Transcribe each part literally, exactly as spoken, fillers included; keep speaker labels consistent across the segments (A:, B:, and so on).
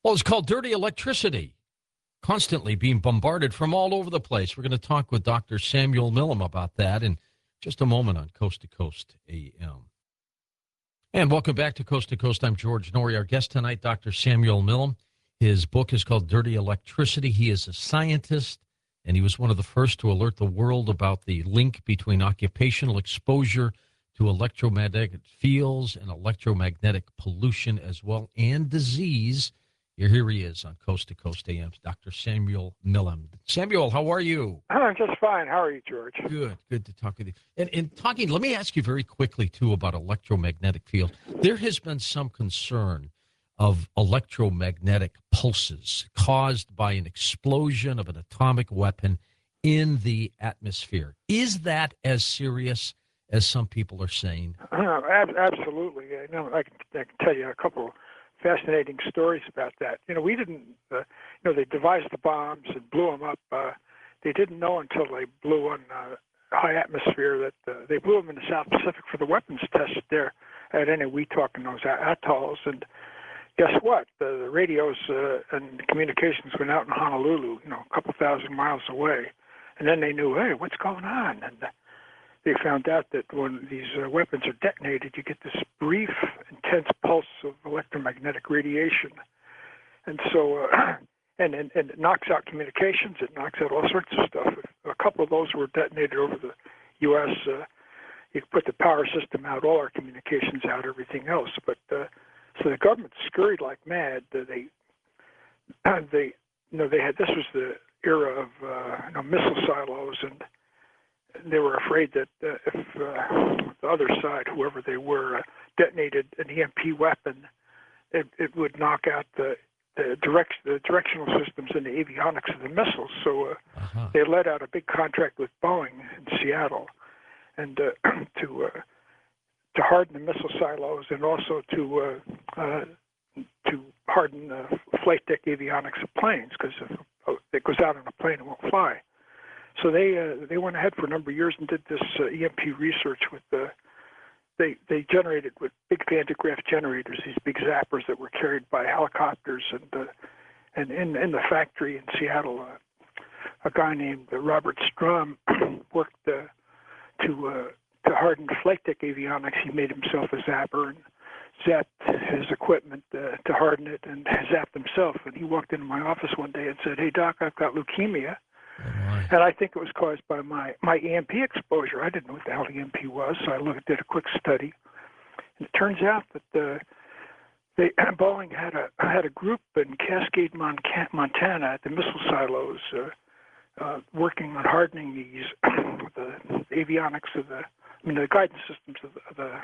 A: Well, it's called dirty electricity, constantly being bombarded from all over the place. We're going to talk with Doctor Samuel Milham about that in just a moment on Coast to Coast A M. And welcome back to Coast to Coast. I'm George Norrie. Our guest tonight, Doctor Samuel Milham. His book is called Dirty Electricity. He is a scientist, and he was one of the first to alert the world about the link between occupational exposure to electromagnetic fields and electromagnetic pollution as well, and disease. Here, here he is on Coast to Coast A M, Doctor Samuel Milham. Samuel, how are you?
B: I'm just fine. How are you, George?
A: Good, good to talk with you. And, and talking, let me ask you very quickly, too, about electromagnetic field. There has been some concern of electromagnetic pulses caused by an explosion of an atomic weapon in the atmosphere. Is that as serious as some people are saying?
B: Uh, ab- absolutely. I know. I can, I can tell you a couple fascinating stories about that. You know, we didn't, uh, you know, they devised the bombs and blew them up. Uh, they didn't know until they blew on uh, high atmosphere that uh, they blew them in the South Pacific for the weapons test there at Eniwetok and those atolls. And guess what? The, the radios uh, and communications went out in Honolulu, you know, a couple thousand miles away. And then they knew, hey, what's going on? And uh, they found out that when these uh, weapons are detonated, you get this brief, intense pulse of electromagnetic radiation. And so, uh, and, and, and it knocks out communications, it knocks out all sorts of stuff. If a couple of those were detonated over the U S, uh, you could put the power system out, all our communications out, everything else. But uh, so the government scurried like mad. Uh, they, uh, they, you know, they had, this was the era of uh, you know, missile silos, and they were afraid that uh, if uh, the other side, whoever they were, uh, detonated an E M P weapon, it, it would knock out the the, direct, the directional systems and the avionics of the missiles. So uh, uh-huh. they let out a big contract with Boeing in Seattle, and uh, to uh, to harden the missile silos and also to uh, uh, to harden the flight deck avionics of planes, because if it goes out on a plane, it won't fly. So they uh, they went ahead for a number of years and did this uh, E M P research with the. They they generated with big Van de Graaff generators, these big zappers that were carried by helicopters, and uh, and in in the factory in Seattle, uh, a guy named Robert Strom worked uh, to uh, to harden flight deck avionics. He made himself a zapper and zapped his equipment uh, to harden it, and zapped himself. And he walked into my office one day and said, "Hey Doc, I've got leukemia."
A: Oh,
B: and I think it was caused by my, my E M P exposure. I didn't know what the hell E M P was, so I looked, did a quick study. And it turns out that uh, they, Boeing had a had a group in Cascade, Montana, at the missile silos, uh, uh, working on hardening these the, the avionics of the, I mean, the guidance systems of the of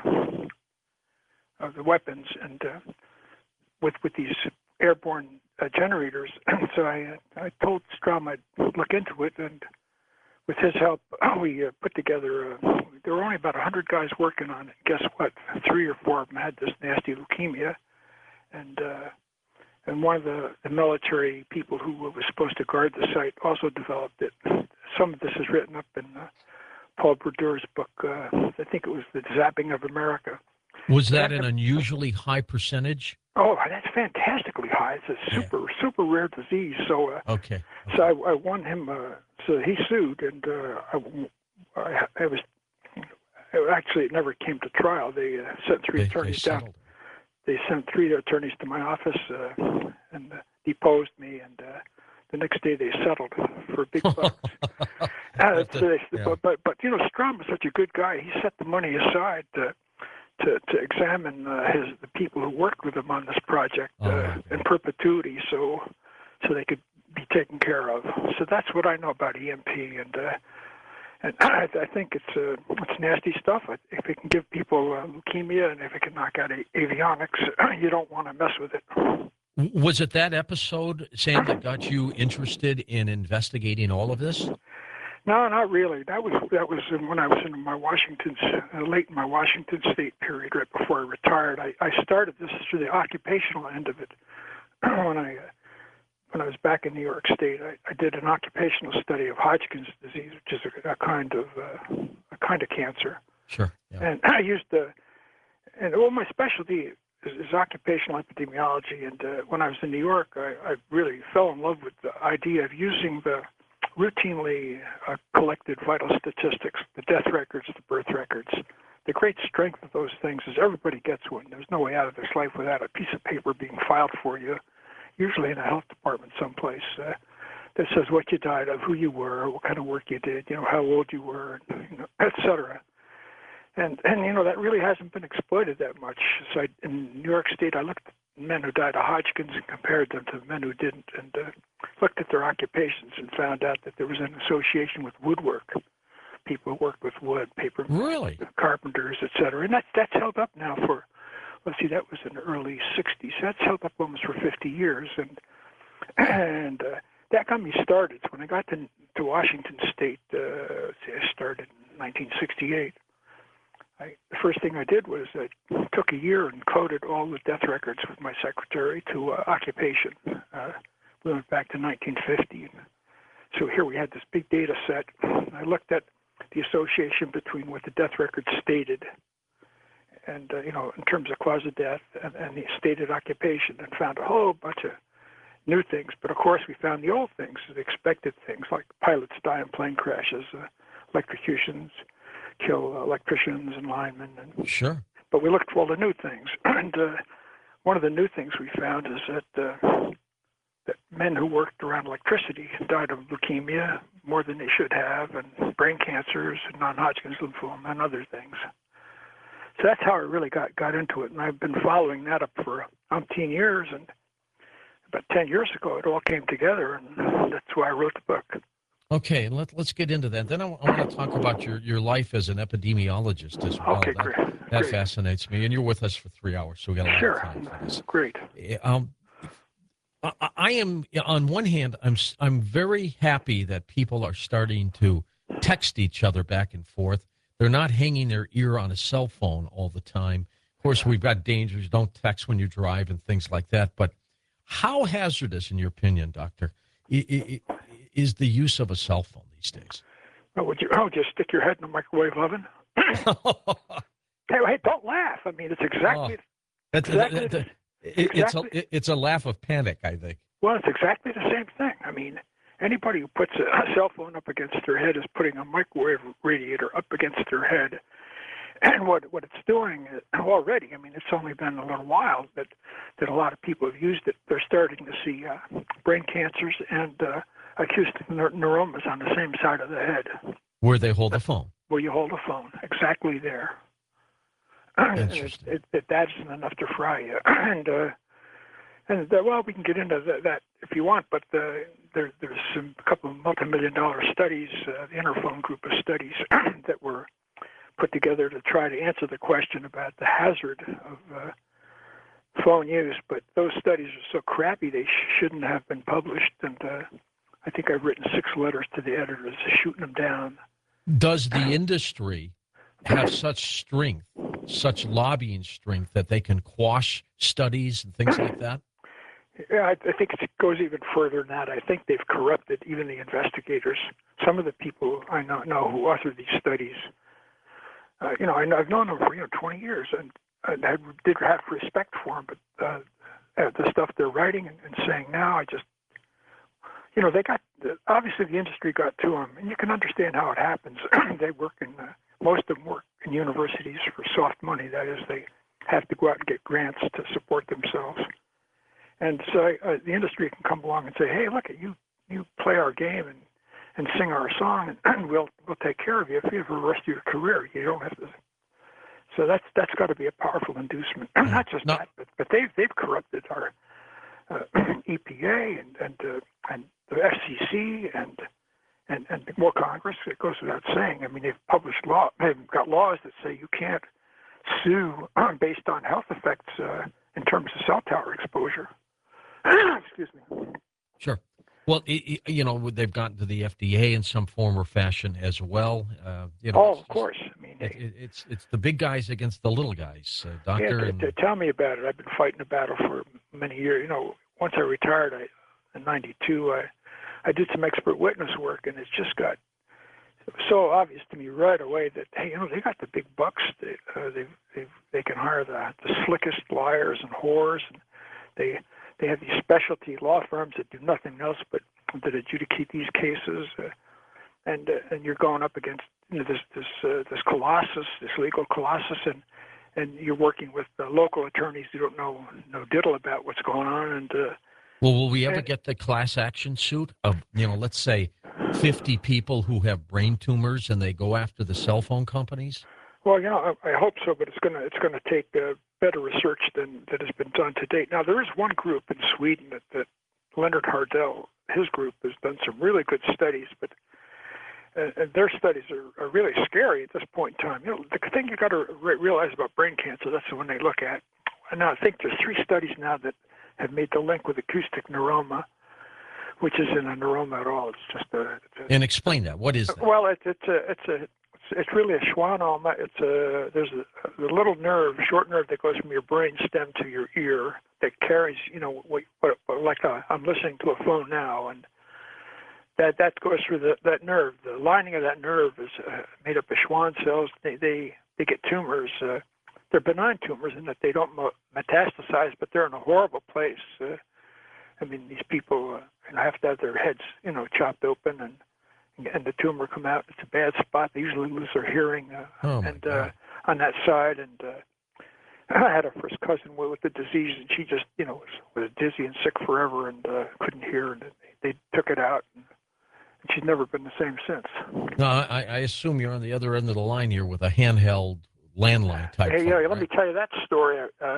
B: the, of the weapons, and uh, with with these airborne uh, generators. So I uh, I told Strom I'd look into it, and with his help, we uh, put together. Uh, there were only about a hundred guys working on it. Guess what? Three or four of them had this nasty leukemia, and uh, and one of the, the military people who was supposed to guard the site also developed it. Some of this is written up in uh, Paul Bredeur's book. Uh, I think it was The Zapping of America.
A: Was that an unusually high percentage?
B: Oh, that's fantastically high. It's a super, yeah. super rare disease. So, uh,
A: okay. okay.
B: So I, I won him. Uh, so he sued, and uh, I, I, I was actually it never came to trial. They uh, sent three
A: they,
B: attorneys
A: they
B: down. They sent three attorneys to my office uh, and uh, deposed me, and uh, the next day they settled for big bucks. uh, so they, yeah. but, but but you know, Strom was such a good guy. He set the money aside to to, to examine uh, his the people who worked with him on this project uh, oh, in perpetuity, so so they could be taken care of. So that's what I know about E M P, and uh, and I, I think it's uh, it's nasty stuff. If it can give people uh, leukemia, and if it can knock out a- avionics, you don't want to mess with it.
A: Was it that episode, Sam, that got you interested in investigating all of this?
B: No, not really. That was that was when I was in my Washington, uh, late in my Washington State period, right before I retired. I, I started this through the occupational end of it. when I uh, when I was back in New York State, I, I did an occupational study of Hodgkin's disease, which is a, a kind of uh, a kind of cancer.
A: Sure. Yeah.
B: And I used the and well, my specialty is, is occupational epidemiology. And uh, when I was in New York, I, I really fell in love with the idea of using the routinely uh, collected vital statistics, the death records, the birth records. The great strength of those things is everybody gets one. There's no way out of this life without a piece of paper being filed for you, usually in a health department someplace, uh, that says what you died of, who you were, what kind of work you did, you know, how old you were, you know, et cetera. And, and you know, that really hasn't been exploited that much. So I, in New York State, I looked at men who died of Hodgkin's and compared them to men who didn't, and uh, looked at their occupations and found out that there was an association with woodwork. People who worked with wood, paper,
A: really?
B: carpenters, et cetera. And that, that's held up now for, let's see, that was in the early sixties. That's held up almost for fifty years. And and uh, that got me started. So when I got to, to Washington State, uh, I started in nineteen sixty-eight. I, the first thing I did was I took a year and coded all the death records with my secretary to uh, occupation. Uh, we went back to nineteen fifty. So here we had this big data set. I looked at the association between what the death record stated and, uh, you know, in terms of cause of death and, and the stated occupation, and found a whole bunch of new things. But, of course, we found the old things, the expected things, like pilots die in plane crashes, uh, electrocutions kill electricians and linemen. And,
A: sure.
B: But we looked for all the new things. And uh, one of the new things we found is that uh, that men who worked around electricity died of leukemia more than they should have, and brain cancers, and non-Hodgkin's lymphoma, and other things. So that's how I really got, got into it, and I've been following that up for umpteen years, and about ten years ago it all came together, and that's why I wrote the book.
A: Okay, let, let's get into that. Then I, I want to talk about your, your life as an epidemiologist as well.
B: Okay,
A: that,
B: great.
A: That
B: great.
A: fascinates me, and you're with us for three hours, so we got a lot
B: sure.
A: of time for this.
B: Great.
A: Um, I, I am, on one hand, I'm I'm very happy that people are starting to text each other back and forth. They're not hanging their ear on a cell phone all the time. Of course, we've got dangers. Don't text when you drive and things like that. But how hazardous, in your opinion, Doctor, is the use of a cell phone these days?
B: Oh, would you? Oh, just stick your head in a microwave oven. Hey, hey, don't laugh. I mean, it's exactly.
A: Oh, that's,
B: exactly
A: that, that,
B: It,
A: exactly.
B: exactly.
A: It's a it's a laugh of panic, I think.
B: Well, it's exactly the same thing. I mean, anybody who puts a, a cell phone up against their head is putting a microwave radiator up against their head. And what what it's doing already, I mean, it's only been a little while that, that a lot of people have used it. They're starting to see uh, brain cancers and uh, acoustic neur- neuromas on the same side of the head.
A: Where they hold the phone.
B: Where you hold a phone, exactly there.
A: Interesting.
B: It, it, that isn't enough to fry you. and uh, and uh, well, we can get into the, that if you want, but the, there there's some, a couple of multi-million dollar studies, uh, the Interphone group of studies that were put together to try to answer the question about the hazard of uh, phone use. But those studies are so crappy they sh- shouldn't have been published. And uh, I think I've written six letters to the editors shooting them down.
A: Does the industry have such strength, such lobbying strength, that they can quash studies and things like that?
B: Yeah, I, I think it goes even further than that. I think they've corrupted even the investigators. Some of the people I know, know who authored these studies, uh, you know, I know, I've known them for, you know, twenty years, and I did have respect for them, but uh, the stuff they're writing and, and saying now, I just, you know, they got, obviously the industry got to them, and you can understand how it happens. They work in, uh, most of them work in universities for soft money. That is, they have to go out and get grants to support themselves. And so uh, the industry can come along and say, hey, look, you you play our game and, and sing our song, and, and we'll we'll take care of you for the rest of your career. You don't have to. So that's that's got to be a powerful inducement. Not just
A: no.
B: that, but, but they've they've corrupted our uh, E P A and and uh, and the F C C and and and more Congress. It goes without saying. I mean, they've published law. They've got laws that say you can't sue based on health effects uh, in terms of cell tower exposure. Excuse me.
A: Sure. Well, it, it, you know, they've gotten to the F D A in some form or fashion as well. Uh, you know,
B: oh, of
A: just,
B: course. I mean,
A: it, it, it's it's the big guys against the little guys, uh,
B: yeah,
A: doctor.
B: to,
A: and...
B: to tell me about it. I've been fighting a battle for many years. You know, once I retired I, in ninety-two, I I did some expert witness work, and it's just got It was so obvious to me right away that, hey, you know, they got the big bucks. They uh, they they they can hire the the slickest liars and whores, and they they have these specialty law firms that do nothing else but that adjudicate these cases. Uh, and uh, and you're going up against, you know, this this uh, this colossus, this legal colossus, and and you're working with uh, local attorneys who don't know no diddle about what's going on. And uh,
A: Well, will we ever
B: and,
A: get the class action suit of, you know, let's say fifty people who have brain tumors and they go after the cell phone companies?
B: well, you know, I, I hope so, but it's gonna it's gonna take uh, better research than that has been done to date. Now, there is one group in Sweden that, that Leonard Hardell, his group, has done some really good studies, but uh, and their studies are, are really scary at this point in time. You know, the thing you got to re- realize about brain cancer, that's the one they look at. And now I think there's three studies now that have made the link with acoustic neuroma, which isn't a neuroma at all. It's just a. It's a
A: And explain that. What is that?
B: well, it's it's a it's a it's, it's really a schwannoma. It's a there's a, a little nerve, short nerve that goes from your brain stem to your ear that carries, you know, what, what, like a, I'm listening to a phone now, and that that goes through the, that nerve. The lining of that nerve is uh, made up of Schwann cells. They they they get tumors. Uh, they're benign tumors in that they don't metastasize, but they're in a horrible place. Uh, I mean, these people uh, have to have their heads, you know, chopped open and and the tumor come out. It's a bad spot. They usually lose their hearing uh,
A: Oh, my
B: and uh,
A: God.
B: on that side. And uh, I had a first cousin with, with the disease, and she just, you know, was, was dizzy and sick forever and uh, couldn't hear. And they, they took it out, and, and she's never been the same since.
A: No, I, I assume you're on the other end of the line here with a handheld landline type
B: Hey,
A: phone,
B: yeah,
A: right?
B: let me tell you that story. Uh,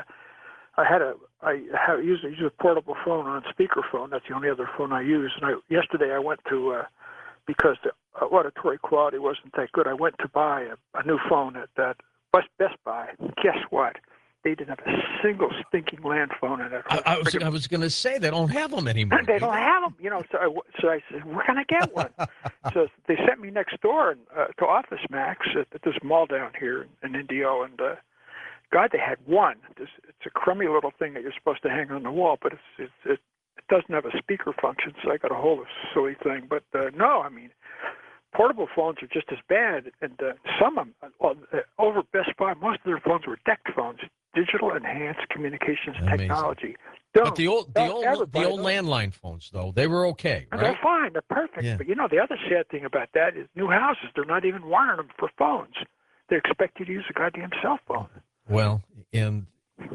B: I had a, I have, usually use a portable phone on speakerphone. That's the only other phone I use. And I, yesterday I went to, uh, because the uh, auditory quality wasn't that good, I went to buy a, a new phone at that Best, Best Buy. Guess what? They didn't have a single stinking land phone in it.
A: I, I was I was going to say they don't have them anymore.
B: They
A: do
B: don't have them, you know. So I, so I said, "Where can I get one?" So they sent me next door and, uh, to Office Max at, at this mall down here in Indio, and uh, God, they had one. It's, it's a crummy little thing that you're supposed to hang on the wall, but it's, it's, it it doesn't have a speaker function. So I got a hold of this silly thing. But uh, no, I mean, portable phones are just as bad, and uh, some of them uh, over Best Buy, most of their phones were DECT phones, digital enhanced communications
A: Amazing.
B: technology.
A: But
B: Don't,
A: the old the
B: don't ever
A: old the
B: buy
A: old
B: those.
A: landline phones though, they were okay,
B: And
A: right?
B: They're fine. They're perfect.
A: Yeah.
B: But you know, the other sad thing about that is new houses, they're not even wiring them for phones. They expect you to use a goddamn cell phone.
A: Well, and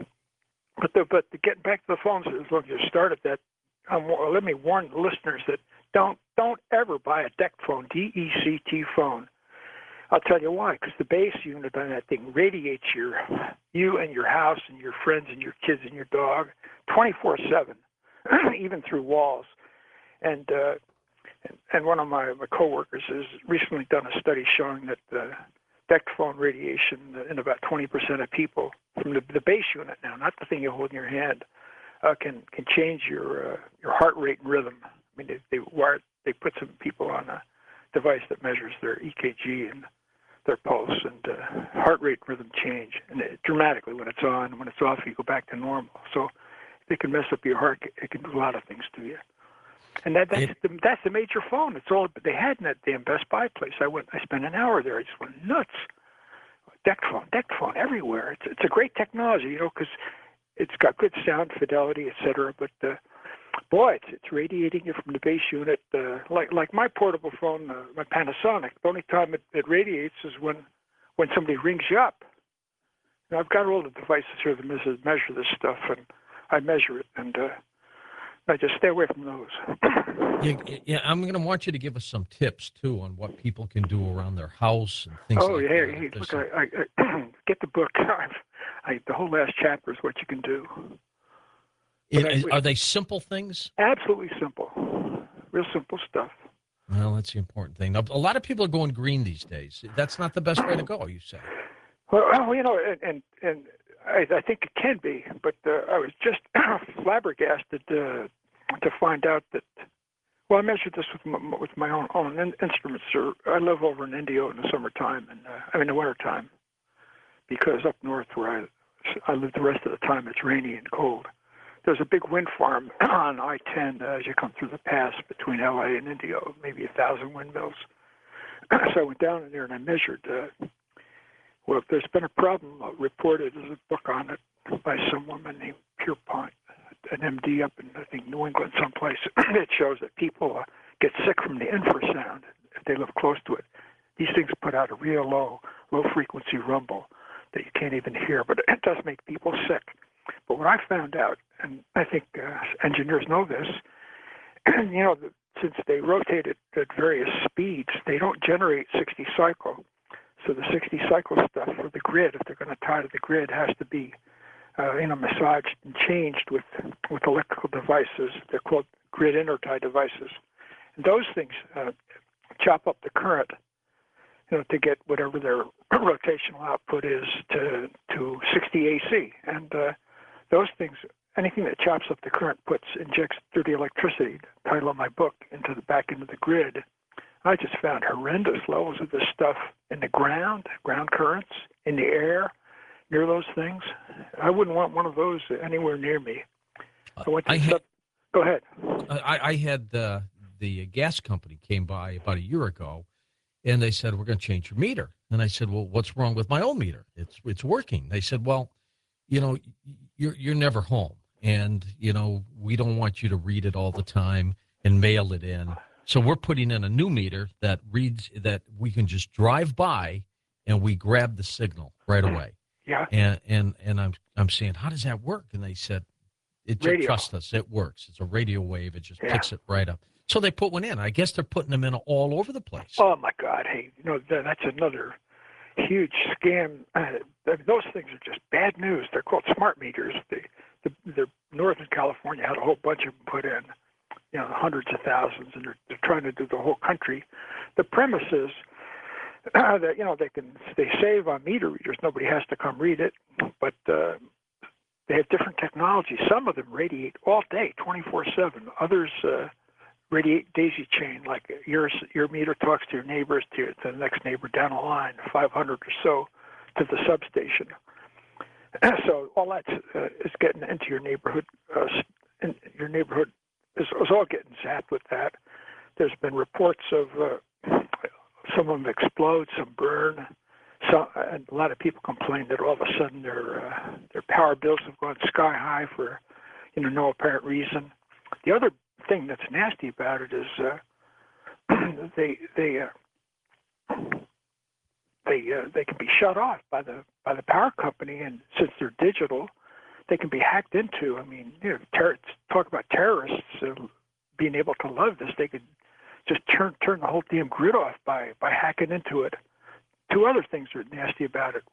B: But the, but to get back to the phones, as long as you started that, um, well, let me warn the listeners that don't don't ever buy a DECT phone, D E C T phone. I'll tell you why, because the base unit on that thing radiates your you and your house and your friends and your kids and your dog twenty-four seven, even through walls. And uh, and, and one of my, my coworkers has recently done a study showing that uh, DECT phone radiation in about twenty percent of people from the, the base unit now, not the thing you hold in your hand, uh, can can change your uh, your heart rate and rhythm. I mean, they they, wire, they put some people on a device that measures their E K G and their pulse and uh, heart rate and rhythm change, and it, dramatically when it's on. When it's off, you go back to normal. So it can mess up your heart. It can do a lot of things to you. And that, that's,
A: It,
B: the, that's the major phone. It's all they had in that damn Best Buy place. I went. I spent an hour there. I just went nuts. DECT phone, DECT phone everywhere. It's it's a great technology, you know, because it's got good sound fidelity, et cetera. But uh, boy, it's it's radiating you from the base unit. Uh, like like my portable phone, uh, my Panasonic. The only time it, it radiates is when when somebody rings you up. Now, I've got all the devices here that measure, measure this stuff, and I measure it, and uh, I just stay away from those.
A: yeah, yeah, I'm going to want you to give us some tips too on what people can do around their house and things
B: Oh,
A: like
B: yeah,
A: that.
B: hey,
A: If there's
B: look, I, I, I, get the book. I've, I, the whole last chapter is what you can do.
A: some-
B: but
A: It-
B: I-
A: are they simple things?
B: Absolutely simple, real simple stuff.
A: Well, that's the important thing. Now, a lot of people are going green these days. That's not the best way to go, you say.
B: Well, well, you know, and and, and I, I think it can be, but uh, I was just flabbergasted uh, to find out that. Well, I measured this with my, with my own own in, instruments. Sir. I live over in Indio in the summertime, and uh, I mean the wintertime, because up north where I I live the rest of the time it's rainy and cold. There's a big wind farm on I ten uh, as you come through the pass between L A and Indio, maybe a thousand windmills. So I went down in there and I measured. Uh, well, there's been a problem uh, reported. There's a book on it by some woman named Pierpont, an M D up in, I think, New England someplace. It shows that people uh, get sick from the infrasound if they live close to it. These things put out a real low, low-frequency rumble that you can't even hear, but it does make people sick. But what I found out, and I think uh, engineers know this, you know, since they rotate it at various speeds, they don't generate sixty cycle. So the sixty cycle stuff for the grid, if they're going to tie to the grid, has to be, uh, you know, massaged and changed with with electrical devices. They're called grid intertie devices. And those things uh, chop up the current, you know, to get whatever their rotational output is to to sixty A C. And uh, those things, anything that chops up the current puts injects dirty electricity, the title of my book, into the back end of the grid. I just found horrendous levels of this stuff in the ground, ground currents, in the air, near those things. I wouldn't want one of those anywhere near me. I went to
A: I
B: sub-
A: had,
B: Go ahead.
A: I, I had uh, the gas company came by about a year ago, and they said, we're going to change your meter. And I said, well, what's wrong with my own meter? It's it's working. They said, well, you know, you're you're never home. And, you know, we don't want you to read it all the time and mail it in. So we're putting in a new meter that reads that we can just drive by and we grab the signal right away.
B: Yeah.
A: And and and I'm I'm saying, how does that work? And they said, it just trust us, it works. It's a radio wave. It just yeah. picks it right up. So they put one in. I guess they're putting them in all over the place.
B: Oh my God! Hey, you know that's another huge scam. Uh, those things are just bad news. They're called smart meters. They, the, the Northern California had a whole bunch of them put in, you know, hundreds of thousands, and they're, they're trying to do the whole country. The premise is uh, that you know they can they save on meter readers. Nobody has to come read it, but uh, they have different technology. Some of them radiate all day, twenty-four seven. Others uh, radiate daisy chain, like your your meter talks to your neighbors, to, to the next neighbor down the line, five hundred or so, to the substation. So all that uh, is getting into your neighborhood. Uh, in your neighborhood is, is all getting zapped with that. There's been reports of uh, some of them explode, some burn. So, and a lot of people complain that all of a sudden their uh, their power bills have gone sky high for, you know, no apparent reason. The other thing that's nasty about it is uh, they they uh, they uh, they can be shut off by the by the power company, and since they're digital, they can be hacked into. I mean, you know, ter- talk about terrorists uh, being able to love this. They could just turn turn the whole damn grid off by by hacking into it. Two other things are nasty about it.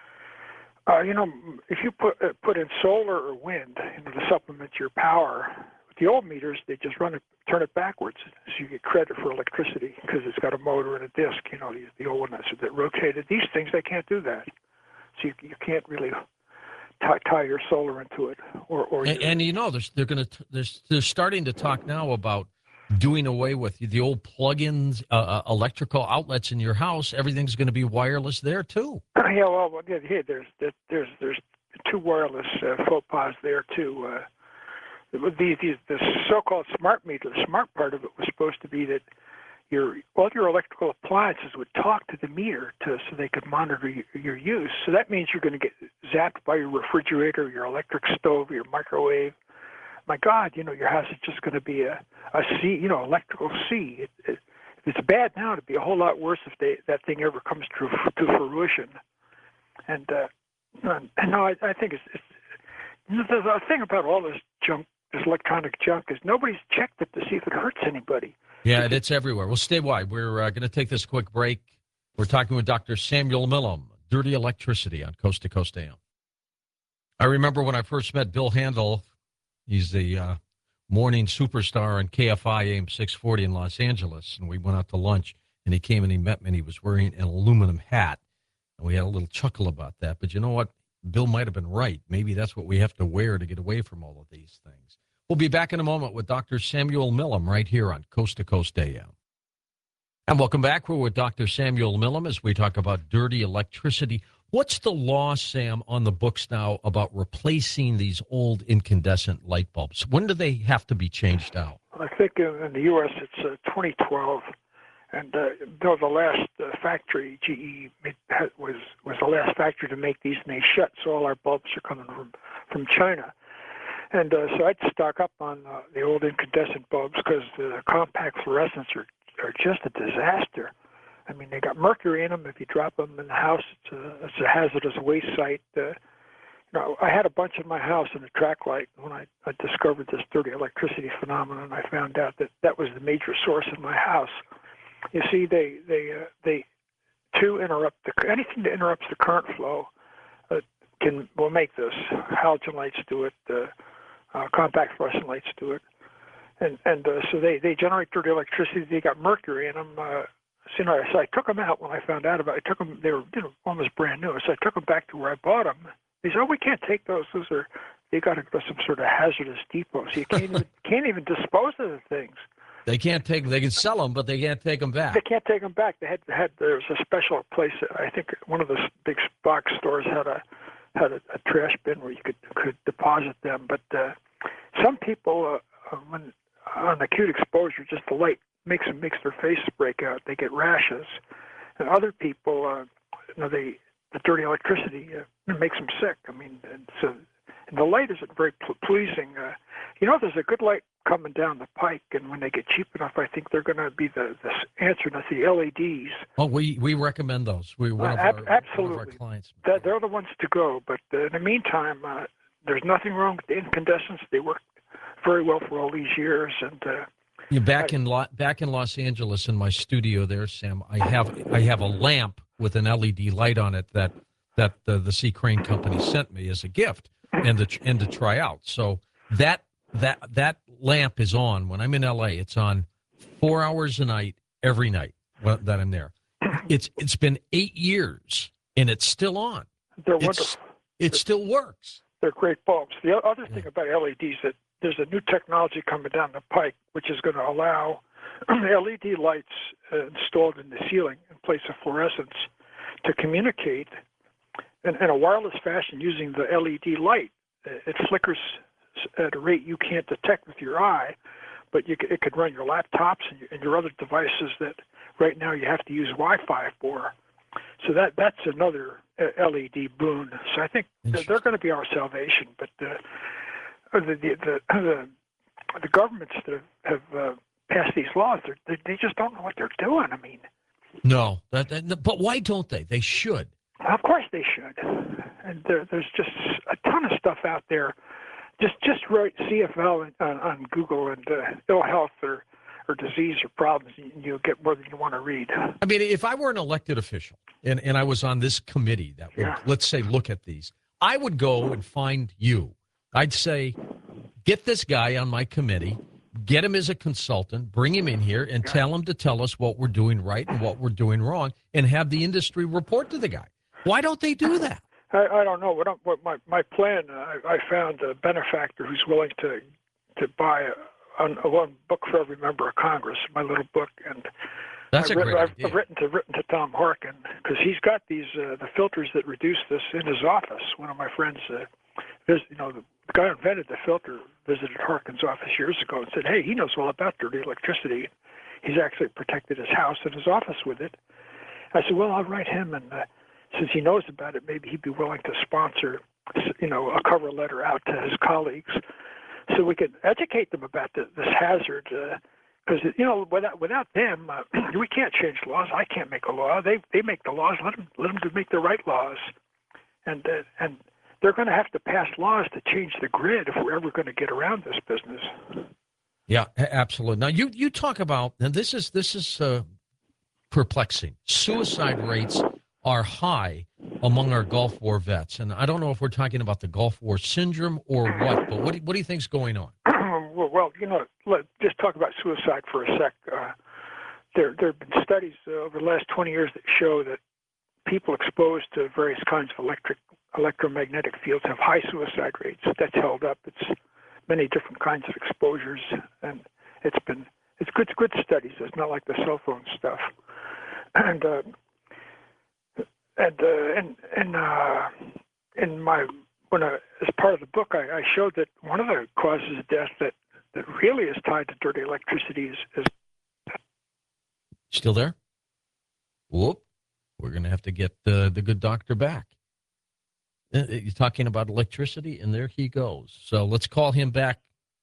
B: Uh, you know, if you put uh, put in solar or wind, you know, to supplement your power, with the old meters, they just run it, turn it backwards, so you get credit for electricity because it's got a motor and a disc. You know, the, the old one that's that rotated. These things, they can't do that, so you you can't really tie, tie your solar into it. Or, or
A: and, and you know, they're, they're going to they're, they're starting to talk now about doing away with the old plug-ins, uh, uh, electrical outlets in your house. Everything's going to be wireless there too.
B: Yeah, well, yeah, yeah there's there's there's two wireless uh, faux pas there too. Uh, the, the the so-called smart meter, the smart part of it was supposed to be that your all your electrical appliances would talk to the meter to so they could monitor your, your use. So that means you're going to get zapped by your refrigerator, your electric stove, your microwave. My God, you know, your house is just going to be a, a sea, you know, electrical sea. It, it, it's bad now. It'd be a whole lot worse if they, that thing ever comes to to fruition. And uh, and no, I, I think it's, it's the, the thing about all this junk, this electronic junk, is nobody's checked it to see if it hurts anybody.
A: Yeah, it's, it's everywhere. Well, stay wide. We're uh, going to take this quick break. We're talking with Doctor Samuel Millham, Dirty Electricity on Coast to Coast A M. I remember when I first met Bill Handel. He's the uh, morning superstar on K F I A M six forty in Los Angeles, and we went out to lunch, and he came and he met me, and he was wearing an aluminum hat, and we had a little chuckle about that. But you know what? Bill might have been right. Maybe that's what we have to wear to get away from all of these things. We'll be back in a moment with Doctor Samuel Millham right here on Coast to Coast A M. And welcome back. We're with Doctor Samuel Millham as we talk about dirty electricity. What's the law, Sam, on the books now about replacing these old incandescent light bulbs? When do they have to be changed out?
B: I think in the U S it's uh, twenty twelve, And uh, though the last uh, factory, G E made, was was the last factory to make these, and they shut, so all our bulbs are coming from from China. And uh, so I'd stock up on uh, the old incandescent bulbs because the compact fluorescents are are just a disaster. I mean, they got mercury in them. If you drop them in the house, it's a, it's a hazardous waste site. Uh, you know, I had a bunch in my house in a track light. When I, I discovered this dirty electricity phenomenon, I found out that that was the major source in my house. You see, they they uh, they to interrupt the anything that interrupts the current flow uh, can will make this. Halogen lights do it. Uh, uh, compact fluorescent lights do it, and and uh, so they, they generate dirty electricity. They got mercury in them. Uh, so, you know, so I took them out when I found out about it. I took them. They were you know almost brand new. So I took them back to where I bought them. They said, "Oh, we can't take those. Those are they got to go to some sort of hazardous depot. So you can't even can't even dispose of the things."
A: They can't take. They can sell them, but they can't take them back.
B: They can't take them back. They had had there was a special place. I think one of the big box stores had a had a, a trash bin where you could could deposit them. But uh, some people, uh, when on acute exposure, just the light makes them makes their face break out. They get rashes, and other people, uh, you know, they the dirty electricity uh, makes them sick. I mean, and so and the light isn't very pl- pleasing. Uh, you know, there's a good light coming down the pike, and when they get cheap enough, I think they're going to be the, the answer. That's the L E Ds.
A: Oh, we, we recommend those. We one of,
B: uh,
A: our,
B: ab- absolutely.
A: one of our clients.
B: That, they're the ones to go. But uh, in the meantime, uh, there's nothing wrong with the incandescents. They work very well for all these years. And uh,
A: yeah, back
B: I,
A: in Lo- back in Los Angeles, in my studio there, Sam, I have I have a lamp with an L E D light on it that that uh, the C. Crane Company sent me as a gift and to and to try out. So that that that lamp is on when I'm in L A. It's on four hours a night every night that I'm there. It's it's been eight years and it's still on.
B: They're
A: it's,
B: wonderful.
A: It still works.
B: They're great bulbs. The other thing
A: yeah.
B: about L E Ds that there's a new technology coming down the pike which is going to allow L E D lights uh, installed in the ceiling in place of fluorescents to communicate in, in a wireless fashion using the L E D light. It flickers at a rate you can't detect with your eye, but you, it could run your laptops and your, and your other devices that right now you have to use Wi-Fi for. So that that's another L E D boon. So I think they're going to be our salvation. But uh, the, the the the the governments that have uh, passed these laws, they they just don't know what they're doing. I mean,
A: no, that, that, but why don't they? They should.
B: Of course they should. And there, there's just a ton of stuff out there. Just just write C F L on, on Google and uh, ill health or, or disease or problems, and you'll get more than you want to read.
A: I mean, if I were an elected official and, and I was on this committee that would,
B: yeah.
A: let's say, look at these, I would go and find you. I'd say, get this guy on my committee, get him as a consultant, bring him in here, and yeah. tell him to tell us what we're doing right and what we're doing wrong, and have the industry report to the guy. Why don't they do that?
B: I, I don't know. What, I'm, what my my plan? Uh, I, I found a benefactor who's willing to to buy a, a one book for every member of Congress. My little book, and
A: that's
B: I've
A: a
B: written,
A: great
B: I've,
A: idea.
B: I've written to written to Tom Harkin because he's got these uh, the filters that reduce this in his office. One of my friends, uh, visit, you know, the, the guy who invented the filter visited Harkin's office years ago and said, "Hey, he knows all about dirty electricity. He's actually protected his house and his office with it." I said, "Well, I'll write him and." Uh, Since he knows about it, maybe he'd be willing to sponsor, you know, a cover letter out to his colleagues, so we could educate them about the, this hazard. Because uh, you know, without without them, uh, we can't change laws. I can't make a law. They they make the laws. Let them let them to make the right laws, and uh, and they're going to have to pass laws to change the grid if we're ever going to get around this business.
A: Yeah, absolutely. Now you you talk about, and this is this is uh, perplexing. Suicide rates are high among our Gulf War vets. And I don't know if we're talking about the Gulf War syndrome or what, but what do, what do you think's going on?
B: well, well, you know, let's just talk about suicide for a sec. Uh, there, there have been studies uh, over the last twenty years that show that people exposed to various kinds of electric, electromagnetic fields have high suicide rates. That's held up. It's many different kinds of exposures, and it's been, it's good, good studies. It's not like the cell phone stuff. And, uh, And uh, and and uh, in my when I, as part of the book, I, I showed that one of the causes of death that, that really is tied to dirty electricity is, is
A: Still there? Whoop. We're going to have to get uh, the good doctor back. Uh, You're talking about electricity, and there he goes. So let's call him back.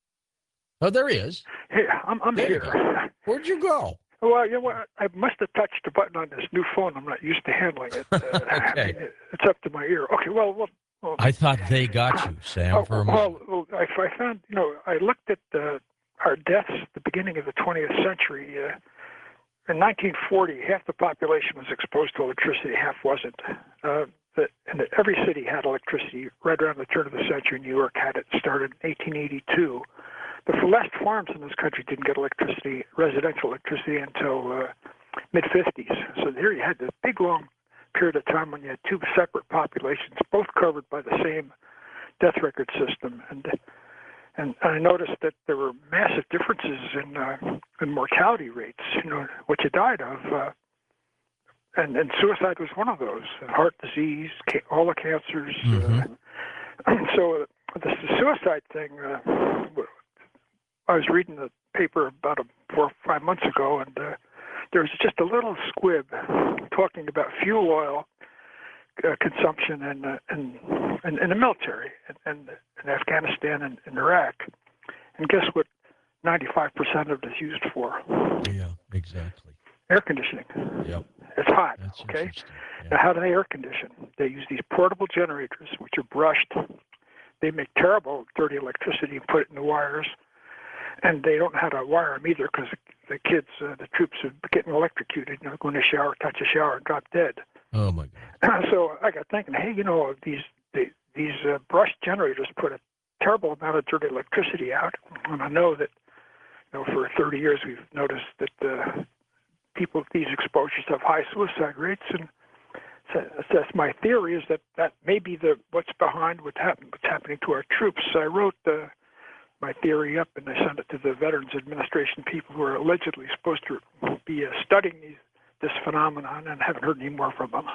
A: Oh, there he is.
B: Hey, I'm, I'm
A: There you
B: here.
A: go. Where'd you go?
B: Well, you know what? I must have touched a button on this new phone. I'm not used to handling it. Uh, I
A: Okay.
B: mean, it- it's up to my ear. Okay, well, well, well
A: I thought they got you, Sam,
B: oh,
A: for a
B: well,
A: moment.
B: well, I, I found, you know, I looked at uh, our deaths at the beginning of the twentieth century. Uh, in nineteen forty, half the population was exposed to electricity, half wasn't. Uh, the, and every city had electricity right around the turn of the century. New York had it started in eighteen eighty-two. The last farms in this country didn't get electricity, residential electricity, until uh, mid fifties. So here you had this big, long period of time when you had two separate populations, both covered by the same death record system. And and I noticed that there were massive differences in uh, in mortality rates. You know what you died of, uh, and and suicide was one of those. Heart disease, ca- all the cancers.
A: Mhm.
B: Uh, so uh, the, the suicide thing. Uh, I was reading the paper about a, four or five months ago, and uh, there was just a little squib talking about fuel oil uh, consumption in, uh, in, in in the military, in, in, in Afghanistan and in Iraq. And guess what? ninety-five percent of it is used for
A: Yeah, exactly.
B: air conditioning.
A: Yep.
B: It's hot.
A: That's
B: Okay.
A: interesting.
B: Now,
A: Yeah.
B: how do they air condition? They use these portable generators, which are brushed. They make terrible, dirty electricity and put it in the wires. And they don't know how to wire them either, because the kids, uh, the troops, are getting electrocuted. You know, go in the shower, touch a shower, and drop dead.
A: Oh, my God.
B: So I got thinking, hey, you know, these the, these uh, brushed generators put a terrible amount of dirty electricity out. And I know that, you know, for thirty years we've noticed that uh, people with these exposures have high suicide rates. And so that's my theory, is that that may be the what's behind what's happening, what's happening to our troops. So I wrote the. my theory up, and I sent it to the Veterans Administration people who are allegedly supposed to be uh, studying these, this phenomenon, and haven't heard any more from them.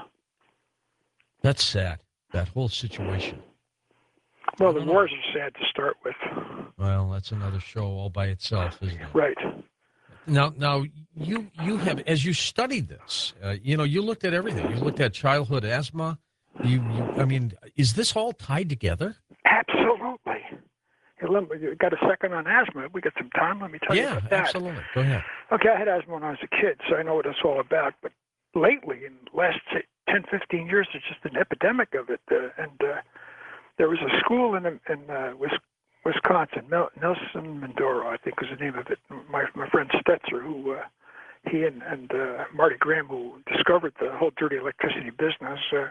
A: That's sad, that whole situation.
B: Well,
A: I
B: the
A: don't know.
B: wars are sad to start with.
A: Well, that's another show all by itself, isn't it?
B: Right.
A: Now, now you you have, as you studied this, uh, you know, you looked at everything. You looked at childhood asthma. You, you, I mean, is this all tied together?
B: Absolutely. Hey, let me, you got a second on asthma? We got some time? Let me tell you
A: Yeah,
B: about that.
A: absolutely. Go ahead.
B: Okay, I had asthma when I was a kid, so I know what it's all about. But lately, in the last say, ten, fifteen years, there's just an epidemic of it. Uh, and uh, there was a school in, in uh, Wisconsin, Mel- Nelson Mandora, I think was the name of it. My, my friend Stetzer, who uh, he and, and uh, Marty Graham, who discovered the whole dirty electricity business, uh,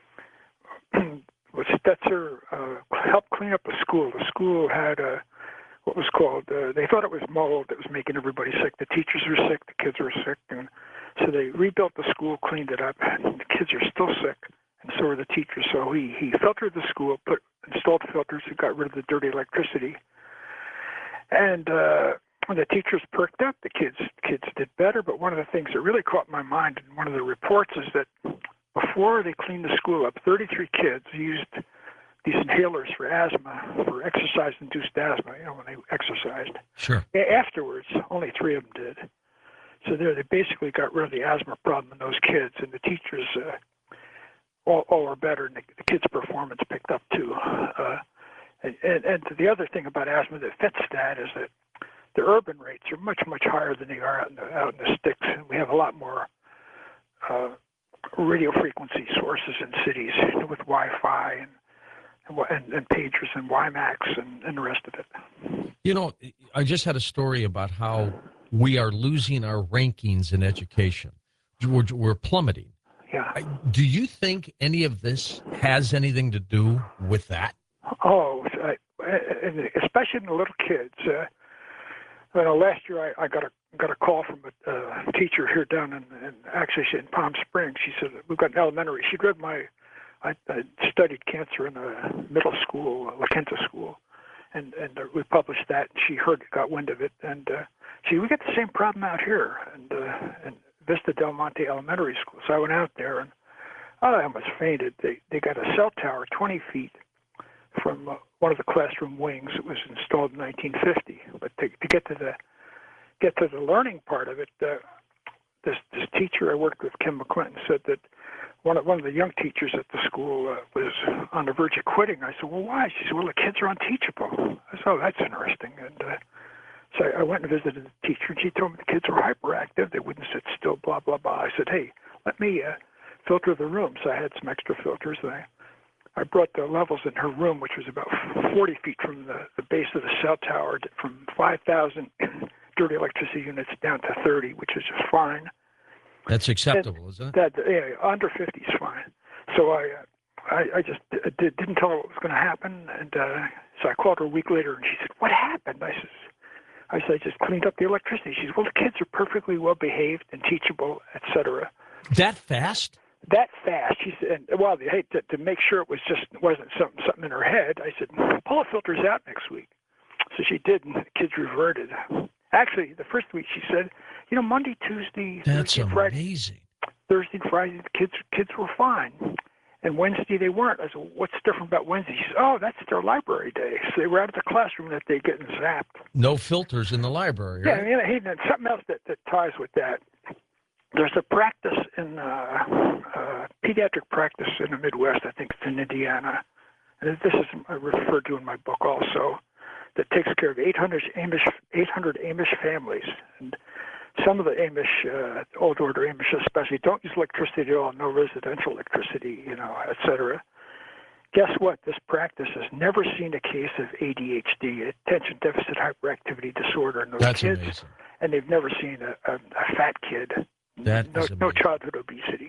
B: was Stetzer uh, helped clean up a school. The school had a what was called, uh, they thought it was mold that was making everybody sick. The teachers were sick, the kids were sick, and so they rebuilt the school, cleaned it up, and the kids are still sick, and so are the teachers. So he, he filtered the school, put installed filters, and got rid of the dirty electricity. And uh, when the teachers perked up, the kids kids did better. But one of the things that really caught my mind in one of the reports is that before they cleaned the school up, thirty-three kids used these inhalers for asthma, for exercise-induced asthma, you know, when they exercised.
A: Sure.
B: Afterwards, only three of them did. So there, they basically got rid of the asthma problem in those kids, and the teachers uh, all, all were better, and the, the kids' performance picked up too. Uh, and, and, and the other thing about asthma that fits that is that the urban rates are much, much higher than they are out in the, out in the sticks, and we have a lot more uh, radio frequency sources in cities, you know, with Wi-Fi and And, and pagers and WiMAX and, and the rest of it.
A: You know, I just had a story about how we are losing our rankings in education. We're, we're plummeting.
B: Yeah.
A: I- Do you think any of this has anything to do with that?
B: Oh, I, and especially in the little kids. Uh, you know, last year I, I got a got a call from a uh, teacher here down in, in actually in Palm Springs. She said, we've got an elementary. She read my I, I studied cancer in a middle school, La Quinta school, and and uh, we published that. And she heard, got wind of it, and uh, she, we got the same problem out here, and uh, in Vista Del Monte Elementary School. So I went out there, and oh, I almost fainted. They they got a cell tower twenty feet from uh, one of the classroom wings. It was installed in nineteen fifty, but to, to get to the get to the learning part of it. Uh, this this teacher I worked with, Kim McClinton, said that one of one of the young teachers at the school uh, was on the verge of quitting. I said, well, why? She said, well, the kids are unteachable. I said, oh, that's interesting. And uh, so I went and visited the teacher, and she told me the kids were hyperactive. They wouldn't sit still, blah, blah, blah. I said, hey, let me uh, filter the room. So I had some extra filters. And I, I brought the levels in her room, which was about forty feet from the, the base of the cell tower, from five thousand dirty electricity units down to thirty, which is just fine.
A: That's acceptable, and isn't it?
B: That, yeah, under fifty is fine. So I, uh, I, I just did, didn't tell her what was going to happen, and uh, so I called her a week later, and she said, "What happened?" I said, "I said I just cleaned up the electricity." She said, "Well, the kids are perfectly well behaved and teachable, et cetera"
A: That fast?
B: That fast. She said, and, well, hey, to, to make sure it was just wasn't something something in her head, I said, "Pull the filters out next week." So she did, and the kids reverted. Actually, the first week she said, you know, Monday, Tuesday,
A: That's
B: Thursday, Friday,
A: amazing.
B: Thursday and Friday, the kids kids were fine. And Wednesday they weren't. I said, what's different about Wednesday? She said, oh, that's their library day. So they were out of the classroom that day getting zapped.
A: No filters in the library,
B: Yeah,
A: right?
B: I mean, hey, and something else that, that ties with that. There's a practice in uh, uh, pediatric practice in the Midwest. I think it's in Indiana. And this is I referred to in my book also, that takes care of eight hundred Amish, eight hundred Amish families. And some of the Amish, uh, old order Amish especially, don't use electricity at all, no residential electricity, you know, et cetera. Guess what? This practice has never seen a case of A D H D, attention deficit hyperactivity disorder, in those
A: That's
B: kids.
A: amazing.
B: And they've never seen a, a, a fat kid.
A: That
B: no,
A: is
B: no
A: amazing.
B: childhood obesity.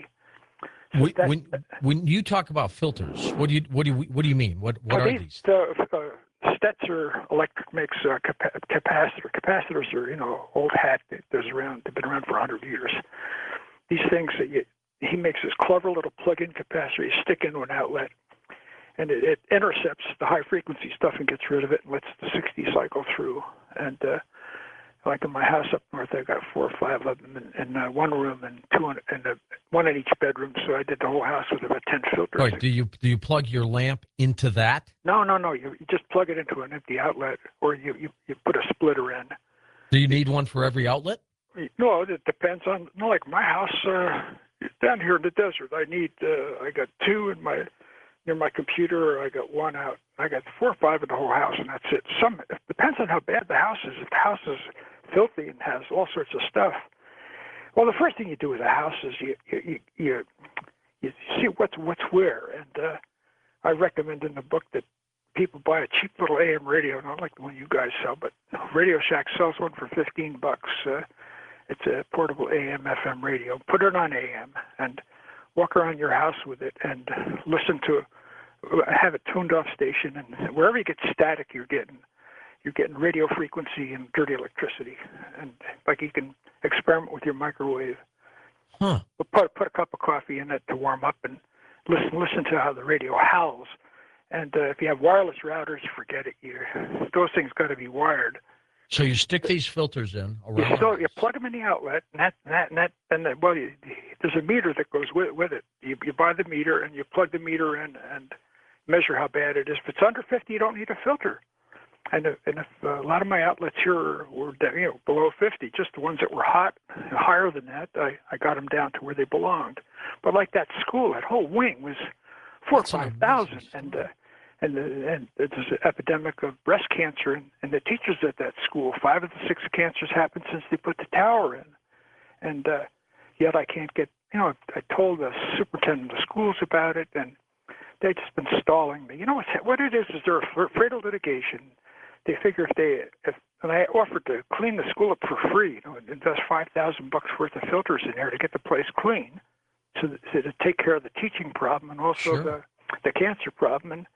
B: So
A: When,
B: that,
A: when when you talk about filters, what do you what do you what do you mean? What what
B: Well,
A: are
B: these,
A: these?
B: The, uh, Stetzer Electric makes uh, capa- capacitor. Capacitors are, you know, old hat. There's around. They've been around for a hundred years. These things that you, he makes this clever little plug-in capacitor. You stick into an outlet, and it, it intercepts the high frequency stuff and gets rid of it and lets the sixty cycle through. And uh, like in my house up north, I got four or five of them in, in uh, one room and two in, in a, one in each bedroom. So I did the whole house with about ten filters.
A: All right, do you do you plug your lamp into that?
B: No, no, no. You, you just plug it into an empty outlet, or you, you, you put a splitter in.
A: Do you need one for every outlet?
B: No, it depends on. No, like my house uh, down here in the desert, I need. Uh, I got two in my near my computer. I got one out. I got four or five in the whole house, and that's it. Some it depends on how bad the house is. If the house is filthy and has all sorts of stuff, well, the first thing you do with a house is you you you, you see what's what's where, and uh, I recommend in the book that people buy a cheap little A M radio, not like the one you guys sell, but Radio Shack sells one for fifteen bucks. Uh, it's a portable A M F M radio. Put it on A M and walk around your house with it and listen to, have it tuned off station, and wherever you get static, you're getting you're getting radio frequency and dirty electricity, and like you can experiment with your microwave.
A: Huh.
B: But put put a cup of coffee in it to warm up and listen listen to how the radio howls. And uh, if you have wireless routers, forget it. You those things got to be wired.
A: So you stick these filters in around.
B: You, still,
A: the
B: you
A: house.
B: plug them in the outlet, and that, and that, and that, and that, well, you, there's a meter that goes with, with it. You, you buy the meter, and you plug the meter in, and measure how bad it is. If it's under fifty, you don't need a filter. And if, and if uh, a lot of my outlets here were, you know, below fifty, just the ones that were hot, higher than that, I, I got them down to where they belonged. But like that school, that whole wing was four or
A: That's an
B: five
A: amazing
B: thousand,
A: story.
B: and. Uh, And, the, and there's an epidemic of breast cancer, and, and the teachers at that school, five of the six cancers happened since they put the tower in. And uh, yet I can't get, you know, I told the superintendent of schools about it, and they've just been stalling me. You know what, what it is is they're afraid of litigation. They figure if they, if, and I offered to clean the school up for free, you know, invest five thousand bucks worth of filters in there to get the place clean, so, that, so to take care of the teaching problem and also
A: Sure.
B: the, the cancer problem. And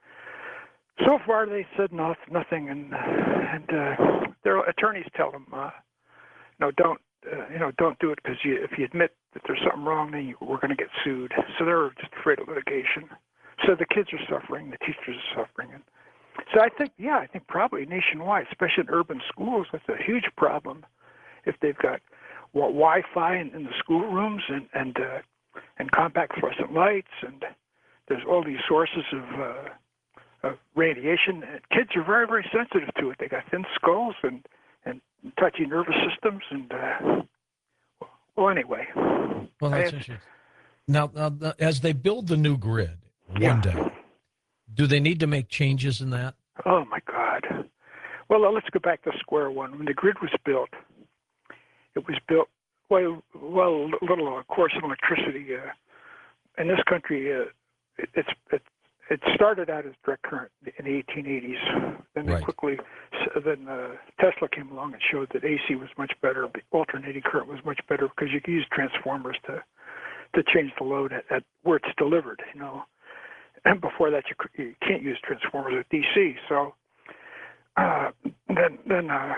B: so far, they said no, nothing, and and uh, their attorneys tell them, uh, no, don't, uh, you know, don't do it because you, if you admit that there's something wrong, then you, we're going to get sued. So they're just afraid of litigation. So the kids are suffering, the teachers are suffering, and so I think, yeah, I think probably nationwide, especially in urban schools, that's a huge problem. If they've got well, Wi-Fi in, in the schoolrooms and and uh, and compact fluorescent lights, and there's all these sources of uh, Uh, radiation. Kids are very, very sensitive to it. They got thin skulls and, and touchy nervous systems. And uh, Well, anyway.
A: Well, that's
B: I,
A: interesting. Now, now, the- as they build the new grid one
B: yeah.
A: day, do they need to make changes in that?
B: Oh my God. Well, uh, let's go back to square one. When the grid was built, it was built well, well, a little, of course, in electricity. Uh, in this country, uh, it, it's it, it started out as direct current in the eighteen eighties. Then they
A: Right.
B: quickly, then uh, Tesla came along and showed that A C was much better, alternating current was much better because you can use transformers to to change the load at, at where it's delivered. You know, and before that, you, you can't use transformers with D C. So uh, then then. Uh,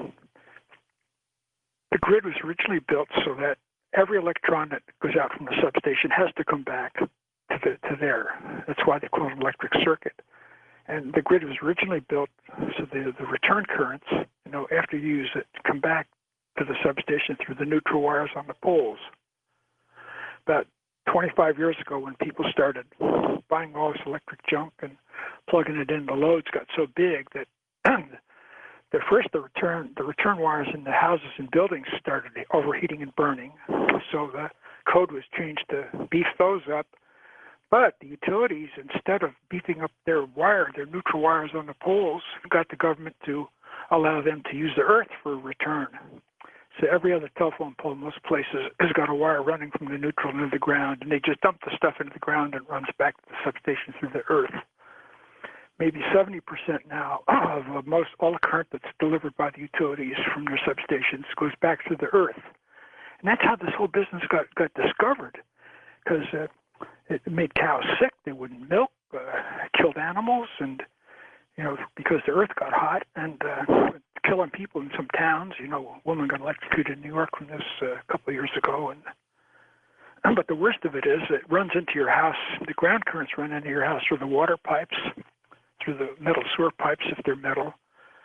B: The grid was originally built so that every electron that goes out from the substation has to come back to, the, to there. That's why they call it an electric circuit. And the grid was originally built so the, the return currents, you know, after you use it, come back to the substation through the neutral wires on the poles. About twenty-five years ago, when people started buying all this electric junk and plugging it in, the loads got so big that the first the return the return wires in the houses and buildings started overheating and burning. So the code was changed to beef those up. But the utilities, instead of beefing up their wire, their neutral wires on the poles, got the government to allow them to use the earth for return. So every other telephone pole in most places has got a wire running from the neutral into the ground, and they just dump the stuff into the ground and it runs back to the substation through the earth. Maybe seventy percent now of uh, most all the current that's delivered by the utilities from their substations goes back through the earth. And that's how this whole business got, got discovered, because uh, it made cows sick. They wouldn't milk, uh, killed animals, and, you know, because the earth got hot and uh, killing people in some towns. You know, a woman got electrocuted in New York from this uh, a couple of years ago. And But the worst of it is it runs into your house. The ground currents run into your house through the water pipes, through the metal sewer pipes if they're metal,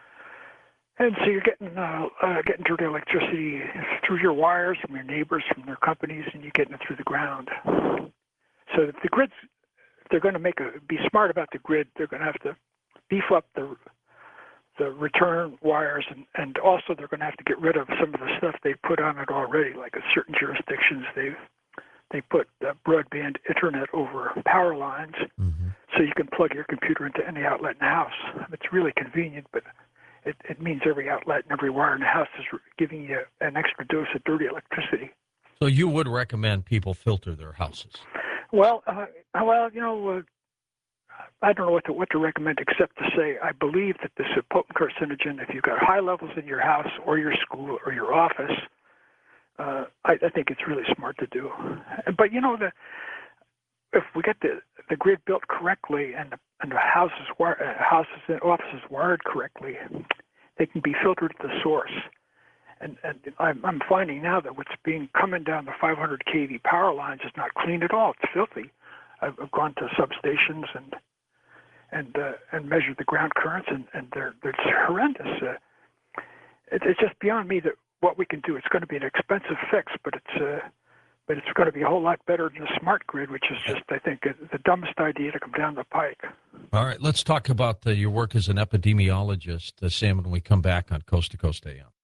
B: and so you're getting uh, uh, getting dirty electricity through your wires from your neighbors, from their companies, and you're getting it through the ground. So if the grids, if they're going to make a be smart about the grid, they're going to have to beef up the the return wires, and, and also they're going to have to get rid of some of the stuff they put on it already. Like in certain jurisdictions, they've they put uh, broadband internet over power lines.
A: Mm-hmm.
B: So you can plug your computer into any outlet in the house. It's really convenient, but it, it means every outlet and every wire in the house is giving you an extra dose of dirty electricity.
A: So you would recommend people filter their houses?
B: Well, uh, well, you know, uh, I don't know what to what to recommend except to say I believe that this is a potent carcinogen. If you've got high levels in your house or your school or your office, uh, I, I think it's really smart to do. But you know, the if we get the the grid built correctly and the, and the houses wire, uh, houses and offices wired correctly, they can be filtered at the source. And, and I'm, I'm finding now that what's being coming down the five hundred k V power lines is not clean at all. It's filthy. I've, I've gone to substations and and uh, and measured the ground currents, and, and they're they're just horrendous. Uh, it, it's just beyond me that what we can do. It's going to be an expensive fix, but it's uh, but it's going to be a whole lot better than the smart grid, which is just, I think, the dumbest idea to come down the pike.
A: All right, let's talk about uh, your work as an epidemiologist, uh, Sam, when we come back on Coast to Coast A M.